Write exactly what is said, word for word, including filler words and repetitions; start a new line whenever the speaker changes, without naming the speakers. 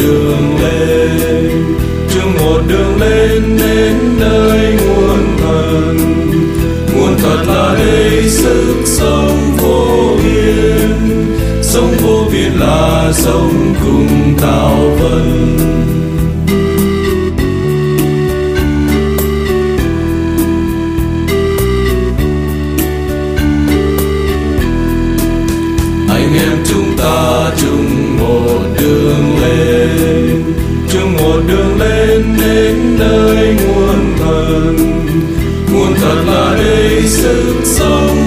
đường lên, chung một đường lên đến nơi nguồn thần. Nguồn thật là đây sức sống vô biên, sống vô biên là sống cùng tạo vân. Anh em chúng ta chung một đường lên, chung một đường lên đến nơi nguồn thần. Nguồn thật là đây sức sống